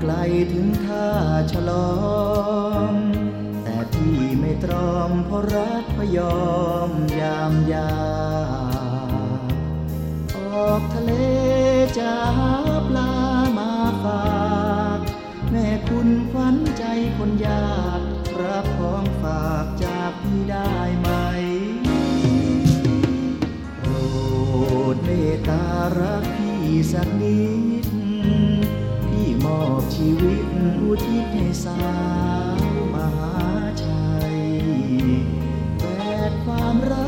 ลถึงท่าฉลองแต่พี่ไม่ตรอมเพราะรักพยอมยามยาออกทะเลจะหาปลามาฝากแม่คุณขวัญใจคนยากรับของฝากจากพี่ได้ไหมโปรดเมตตารักพี่สักนิดพี่มอบชีวิตอุทิศให้สาวมหาชัยแบกความรั